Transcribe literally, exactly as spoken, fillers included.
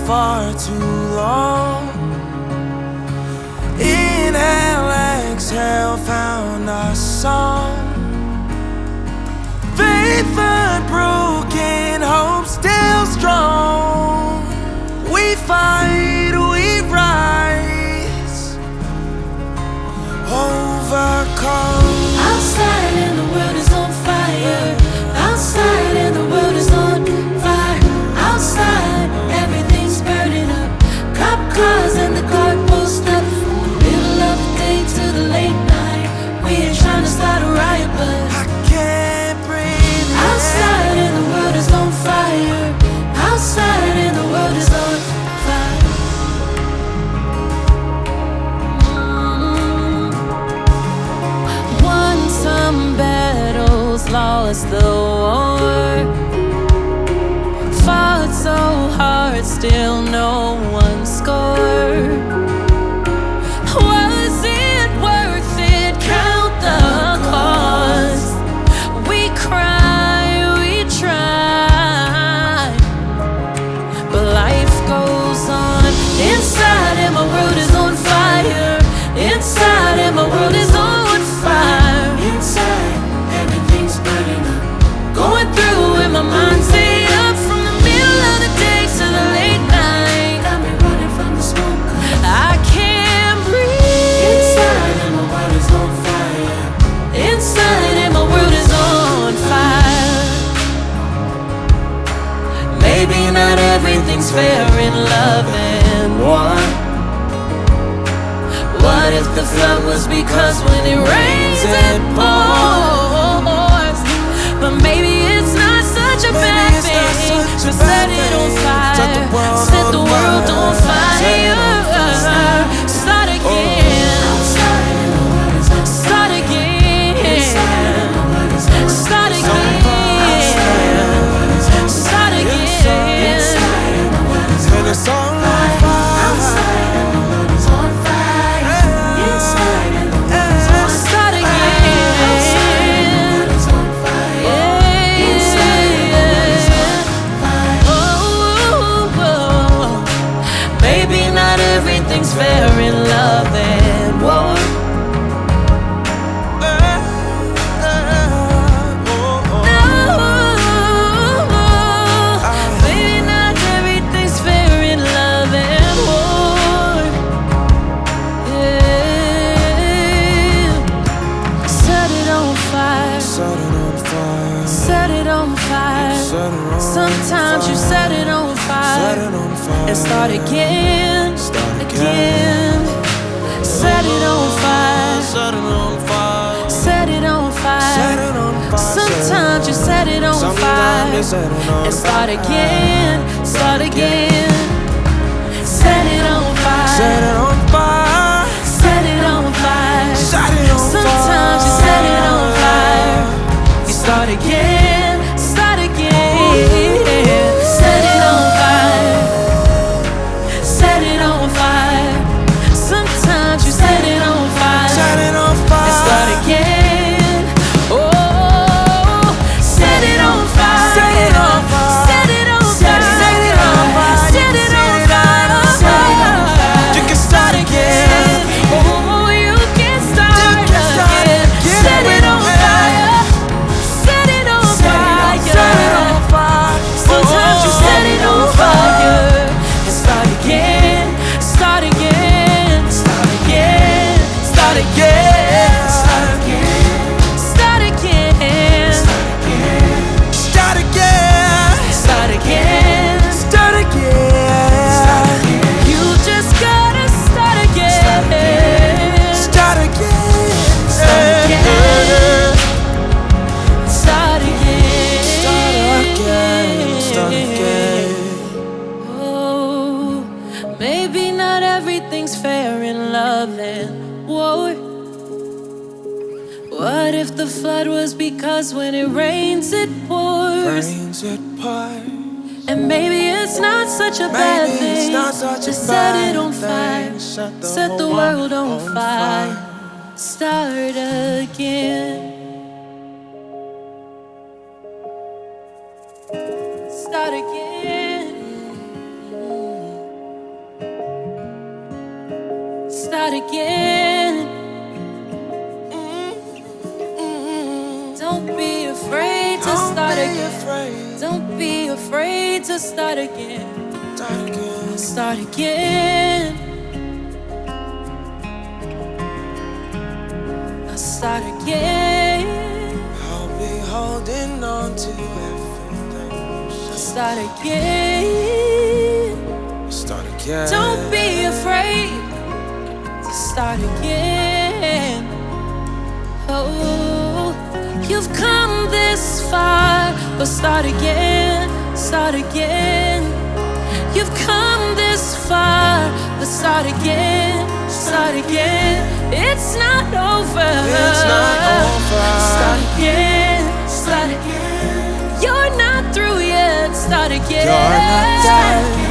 far too long. Inhale, exhale, found our song. Faith unbroken, hope still strong. We fight, we rise, overcome. Outside and the world is on fire. Outside and the world is on fire. Outside, everything's burning up. Cop cars and the car post up. From the middle of the day to the late night. We ain't trying to start a riot, but I can't breathe. outside and the world is on fire. Outside and the world is on fire. Mm. Won some battles, lost the war. Fought so hard, still no one scored. Was it worth it? Count the cost. We cry, we try, but life goes on. Inside and my world is on fire. Inside and my world is on fire. Inside, everything's burning up. Going through in my mind's made up. From the middle of the day to the late night. Got me running from the smoke. I can't breathe. Inside and my world is on fire. Inside and my world is on fire. Maybe not everything's fair in love and war. What if the flood was because when it rains it pours? But maybe it's not such a bad thing to set it on fire. Set the world on fire. Start again. Start again. Start again. Start again. And it's on fire. Start again. Oh, maybe not everything's fair in love and war. Maybe not everything's fair in love and war. Yeah. Set it on fire. Set it on fire. Set it on fire. Set it on Sometimes you set it on Set fire it on fire. and start again, Start again. Set it on fire. Set it on fire. Set it on Set fire. it on fire. Sometimes you set it on Sometimes fire you set it on and start fire. again, start again. Set it on fire. Set it on fire. Set it on fire. Set it on Sometimes you set it on fire. You start again, start again. Set it on fire. Set it on fire. Sometimes you set it on fire. Set it on fire. And start again. Oh, set it on fire. Set it on fire. Set it on fire. Set it on fire. Set it on fire. Set it on fire. You can start again. Oh, you can start You can start again. again. Set it on fire. Set it on fire. Set it on fire. Sometimes you set it on fire and start again, start again, start again, start again, start again, start again, Start again. start again, Start again. You just gotta start again, Start again. start again, start again, Start again. Oh, maybe not everything's fair in love and war. What if the flood was because when it rains it pours? Rains it part. And maybe it's not such a bad Maybe thing it's not such a to set it bad on fire, thing. Set the set the whole world on on fire, fire. start again. Start again. start again. Don't be afraid to Don't start be again. afraid. Don't be afraid to start again. Start again. Start again. I'll start again. I'll be holding on to everything. I'll start again. Start again. Don't be afraid to start again. Oh, you've come this far, but start again, start again. You've come this far, but start again, start again. It's not over. It's not over. Start again, start again. You're not through yet. Start again. You're not done.